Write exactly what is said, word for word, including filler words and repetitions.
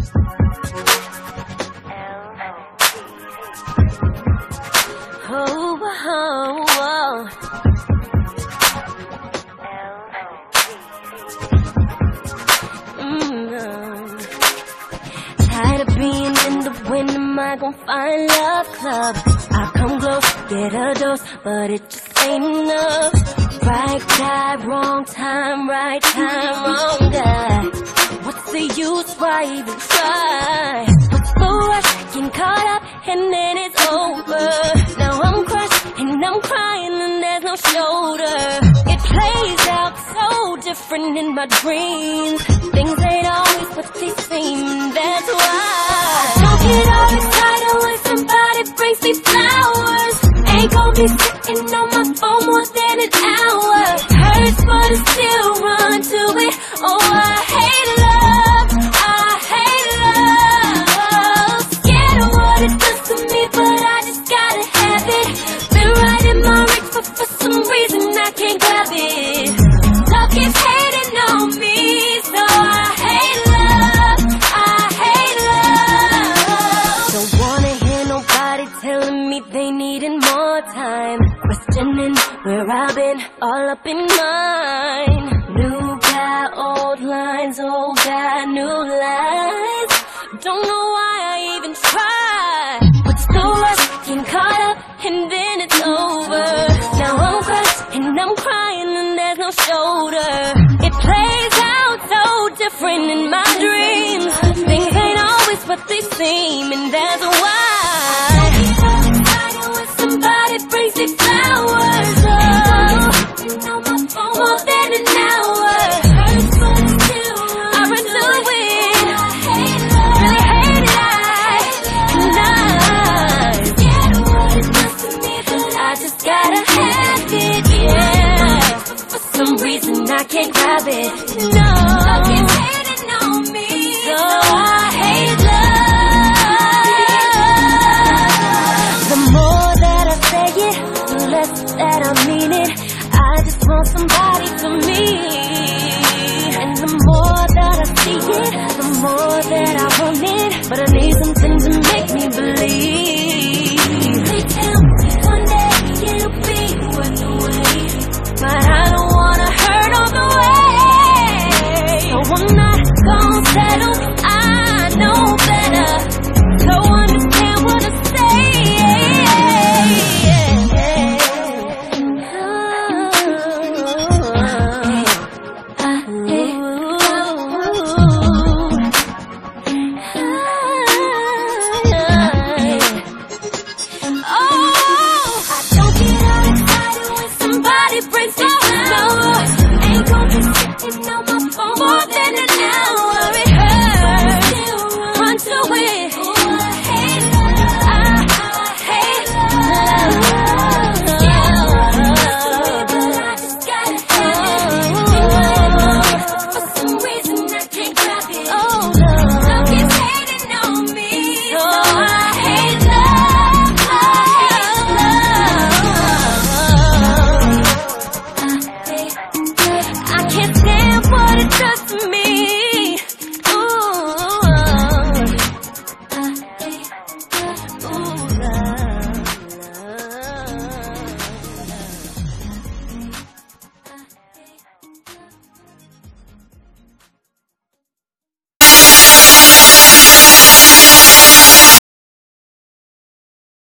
Oh, oh, oh. Mm-hmm. Tired of being in the wind, am I gon' find love club? I come close, get a dose, but it just ain't enough. Right guy, wrong time, right time, wrong guy. What's the use, why even try? What's the rush, getting caught up, and then it's over. Now I'm crushed, and I'm crying, and there's no shoulder. It plays out so different in my dreams. Things ain't always what they seem, and that's why I don't get all excited when somebody brings me flowers. Ain't gon' be sitting on my phone more than an hour. Hurts, but I still run to it. Oh, I hate love, I hate love. Scared of what it does to me, but I just gotta have it. Been riding my wrist, but for some reason I can't grab it. Love keeps hating on me, so I hate love, I hate love. Don't wanna hear nobody telling me they needin' more time. Questioning where I've been, all up in mine. New guy, old lines, old guy, new lies. Don't know why I even try. What's the rush, getting caught up, and then it's over. Now I'm crushed, and I'm crying, and there's no shoulder. It plays out so different in my dreams. Things ain't always what they seem, and that's why somebody brings me flowers. Oh, more than an hour. I run to it. Really hate it. And I, I just gotta have it, yeah. For some reason I can't grab it. No, I can't hate it on me. So I hate love. The more that I say it, the less that I mean it. I just want somebody for me. And the more that I see it, the more that I want it. But I need something to